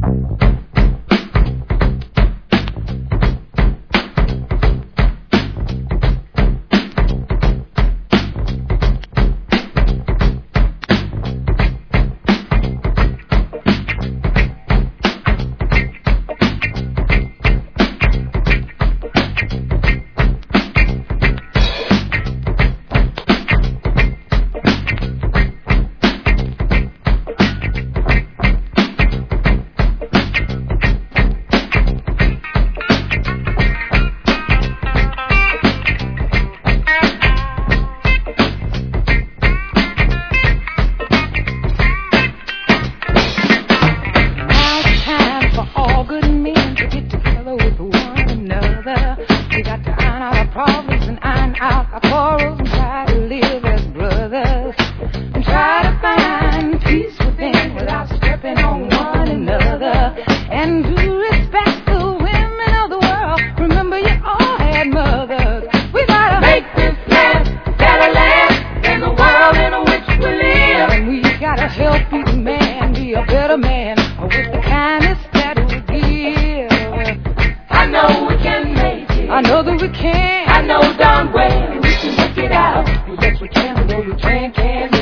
Problems and iron out our quarrels and try to live as brothers and try to find peace within without stepping on one another and to respect the women of the world. Remember, you all had mothers. We gotta make this land better land than the world in which we live, and we gotta help each man be a better man with the kindness that we give. I know we can make it. I know that we can. I know darn well we can work it out. Yes, we can. I know we can.